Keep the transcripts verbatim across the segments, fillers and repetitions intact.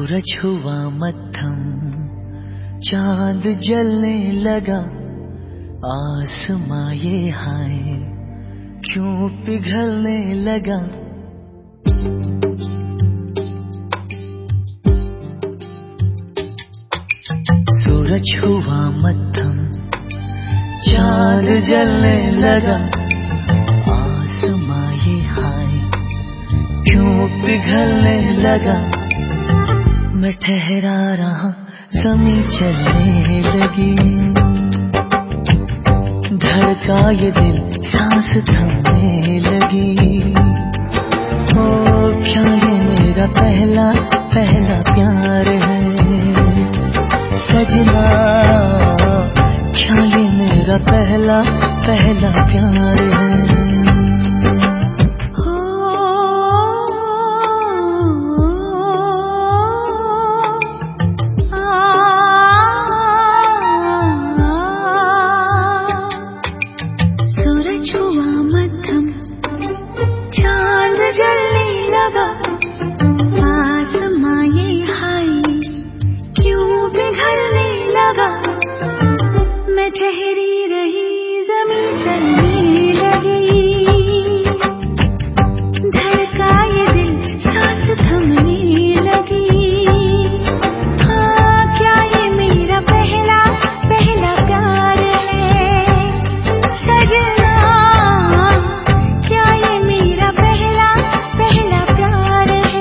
सूरज हुआ मद्धम, चांद जलने लगा, आसमां ये हाय क्यों पिघलने लगा। सूरज हुआ मद्धम, चांद जलने लगा, आसमां ये हाय क्यों पिघलने लगा। मैं ठहरा रहा, ज़मीं चलने लगी, धड़का ये दिल, सांस थमने लगी। ओ क्या ये मेरा पहला पहला प्यार है सजना, क्या ये मेरा पहला पहला प्यार है। मैं ठहरी रही, ज़मीं चलने लगी, धड़का ये दिल, सांस थमने लगी। हाँ क्या ये मेरा पहला पहला प्यार है सजना, क्या ये मेरा पहला पहला प्यार है।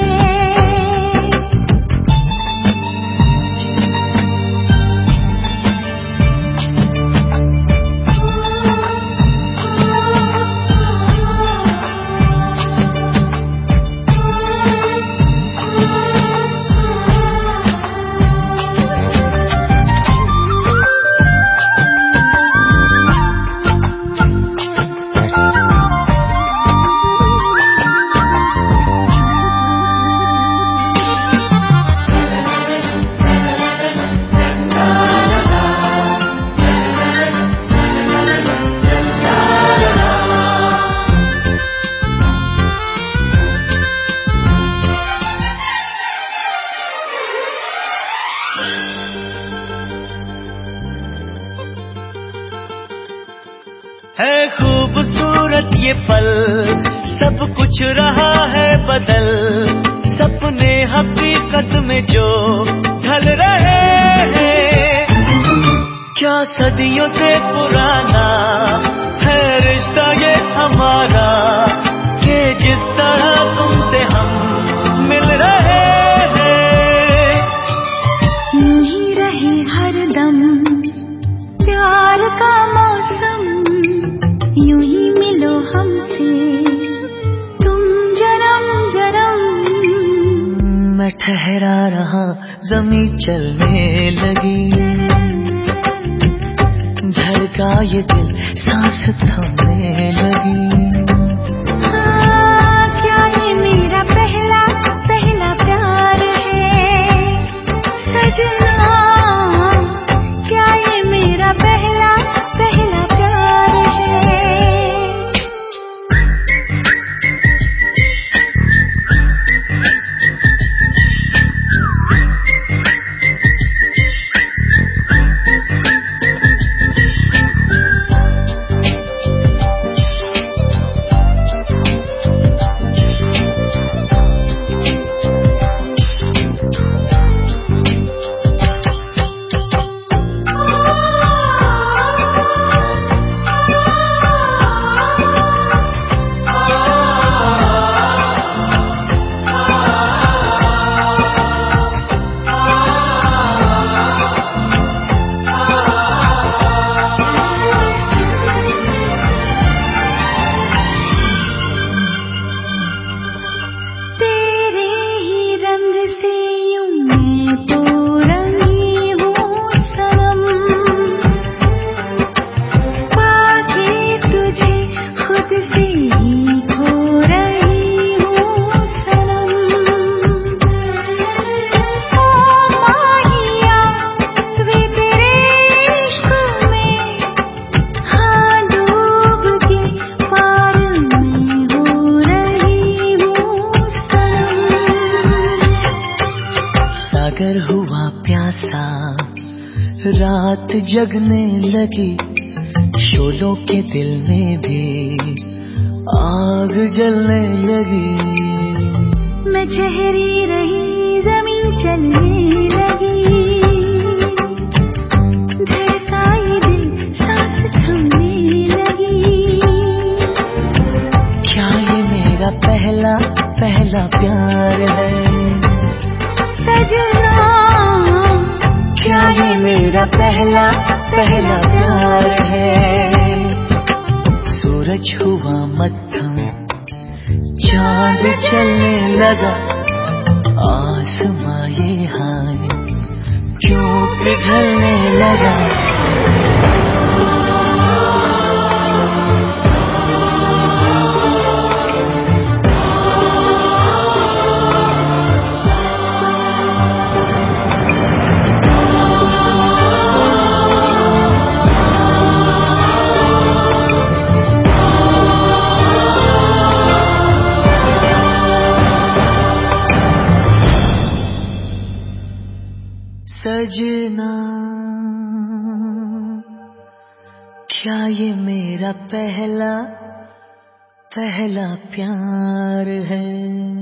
है खूबसूरत ये पल, सब कुछ रहा है बदल, सपने हकीकत में जो ढल रहे हैं। क्या सदियों से पुराना है रिश्ता ये हमारा, कि जिस तरह तुमसे हम मिल रहे हैं। यूं ही रहे हरदम प्यार का मौसम, यूं ही मिलो हमसे तुम जन्म जन्म। मैं ठहरा रहा, ज़मीं चलने लगी, धड़का ये दिल, सांस थमने लगी। हाँ क्या ये मेरा पहला पहला प्यार है सजना, क्या ये मेरा पहला पहला प्यार है। रात जगने लगी, शोलों के दिल में भी आग जलने लगी। मैं ठहरी रही, जमीन चलने लगी, धड़का ये दिल सांस थमने लगी। क्या ये मेरा पहला पहला प्यार है सजना? क्या ये मेरा पहला पहला प्यार है? सूरज हुआ मत्थम, चांद चलने लगा, आसमां ये हाय क्यों पिघलने लगा। सजना, क्या ये मेरा पहला पहला प्यार है?